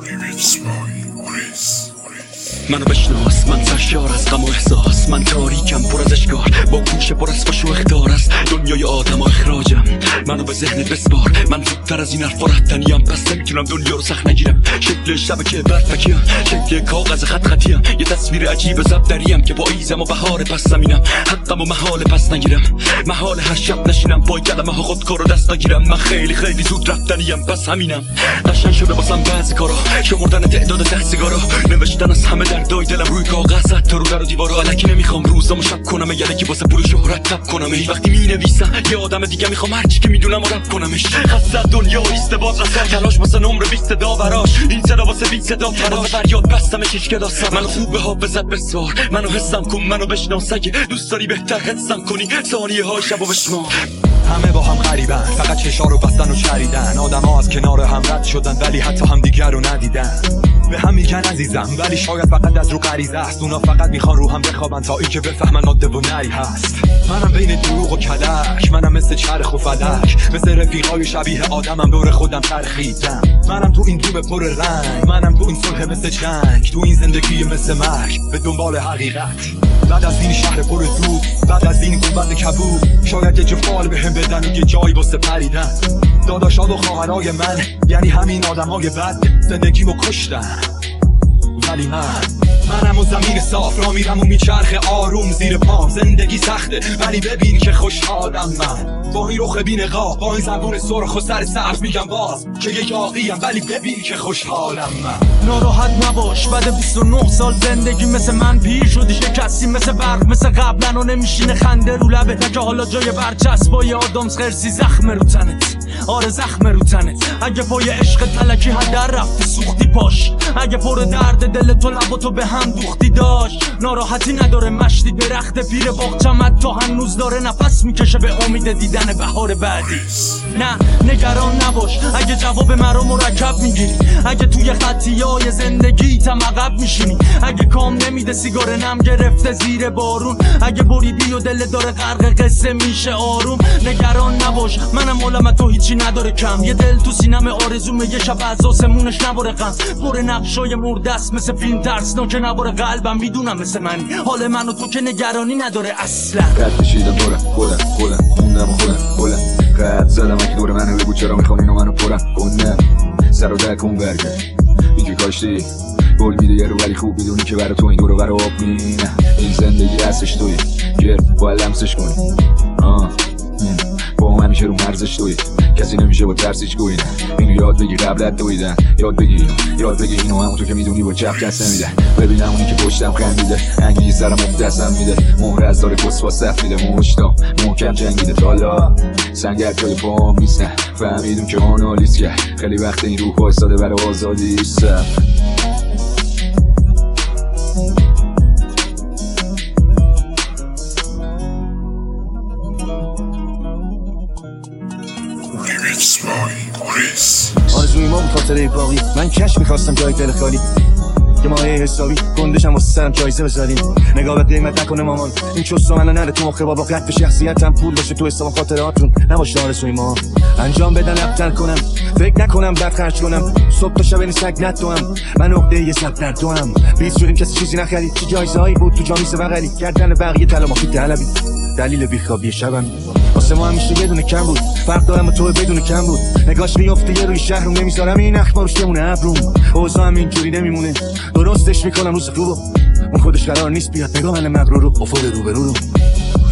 منو بشناس، من سرشار از غم و احساس، من تاریکم پر از اشکال، با گوشه پر از فش و اخطار است دنیای آدم و اخراجم. منو به ذهنت بسپار، من زودتر از این حرفا رفتنیم، پس نمیتونم دنیا رو سخت نگیرم. شکل شبکه برفکیم، شکل کاغذ خط خطیم، یه تصویر عجیب زبدریم که پاییزم و بهار پس زمینم. حقم و محال پس نگیرم، محال هر شب نشینم پای کلمه ها خودکار رو دست نگیرم. من خیلی خیلی زود رفتنیم، پس همینم. قشنگ شده واسم بعضی کارا، شمردن تعداد ته سیگارا، نوشتن از همه دردای دلم روی کاغذ، حتی رو در و دیوارا. الکی نمیخوام روزامو شب کنم، یعنی که واسه پول شهرت تب کنم. وقتی مینویسم یه آدم دیگه میخوام هرچی که میدونم و رپ کنمش. خسته دنیا ایست باز رسا، تلاش واسه نمره 20 داوراش، این صدا واسه 20 صدا فراز. فریاد بستمش هیچ کلاسم، منو خوب به حافظت بسوار، منو حسم کن، منو بشناس. اگه دوست داری بهتر حسم کنی ثانیه های شبو بشمار. همه با هم غریبن، فقط چشا رو بستن و چریدن. آدم ها از کنار هم رد شدن ولی حتی هم دیگر رو ندیدن. به هم میگن عزیزم ولی شاید فقط از رو غریزه است. اونا فقط میخوان رو هم بخوابن تا این که بفهمن ماده و نری هست. منم بین دروغ و کلک، منم مثل چرخ و فلک، مثل رفیقای شبیه آدمم دور خودم چرخیدم. منم تو این دوم پر رنگ، منم تو این صلح مثل جنگ، تو این زندگی مثل مرگ به دنبال حقیقت. بعد از این شهر پر دود، بعد از این گنبد کبود، شاید یه جفال بهم بدن و یه جایی واسه پریدن. داداشا و خواهرای من یعنی همین آدمای بد زندگیمو کشتن. ولی منم و زمین صاف را میرم و میچرخه آروم زیر پام. زندگی سخته ولی ببین که خوشحالم من، با این رخ بی نقاب، با این زبون سرخ و سر سبز میگم باز که یک آقیم ولی ببین که خوشحالم من. ناراحت نباش، بعد 29 سال زندگی مثل من پیر شدی، شکستی مثل برق مثل قبلا و نمیشینه خنده رو لبت. که حالا جای برچسبای آدامس خرسی زخم رو تنت، آره زخم رو تنت. اگه پای عشق تلکی هدر رفتی سوختی پاش، اگه پر درد دل تو لباتو به هم دوختی داشت. ناراحتی نداره مشتی درخت پیر باغچمت تا هنوز داره نفس میکشه به امید دیدن بهار بعدی. نه نگران نباش اگه جواب مرا مرکب میگیری، اگه توی خطیای زندگی تم عقب میشینی، اگه کام نمیده سیگار نم گرفته زیر بارون، اگه بریدی و دل داره غرق قصه میشه آروم. نگران نباش منم عالم تو هیچی نداره کم، یه دل تو سینم آرزومه یه شب از آسمونش نباره غم. پر نقشای مردست مثل فیلم ترسناک نباره قلبم، میدونم مثل منی حال من و تو که نگرانی نداره اصلا. قد کشیدم دورم خودم خوندم و خودم بلم قد زدم اگه دور منو بگو چرا میخوان اینو منو پرم کنم. سر و در کن برگرد این که کاشتی گل میده یه رو ولی خوب میدونی که برای تو این دورو برای آب مینه. این زندگی هستش توی گر باید لمسش کنی، با هم همیشه رو مرزش توی کسی نمیشه با ترسیش گوین. اینو یاد بگی قبلت دویدن، یاد بگی اینو همونطور که میدونی با چپ دست نمیده. ببینم اونی که پشتم خندیده، انگی سرم افت دستم میده، مهر از داره کسوا صف میده، مشتام محکم جنگیده تالا سنگر جای پام نیستن. فهمیدم که آنالیز کرد خیلی وقت این روح وایساده برای آزادی سف. آرزوی ما بود خاطره باقی، من کش میخواستم جای دل خالی، که ماهی حسابی گندشم واسه سرم جایزه بذاریم. نگاه به قیمت نکنه مامان، این چوستو منو نره تو مخه بابا. قد به شخصیتم پول باشه تو حساب خاطراتون نباشه آرزوی ما. انجام بدن ابتر کنم، فکر نکنم بد خرج کنم، صبح تا شب این سگ ندوم. من عقده یه سب در دوام، بیز شدیم کسی چیزی نخرید. چه جایزه هایی بود تو جامیس بغلی، گردن بقیه تلامافی طلبی. دلیل بیخوابی شبم واسه ما همیشه یه دونه کم بود، فرق دارم با تو بدون کم بود. نگاش میفته یه روی شهرم، نمیذارم این اخبارش بمونه ابروم. اوضاع هم اینجوری نمیمونه، درستش میکنم روز خوبو. اون خودش قرار نیست بیاد نگاه من مغرور رو افق روبرو رو.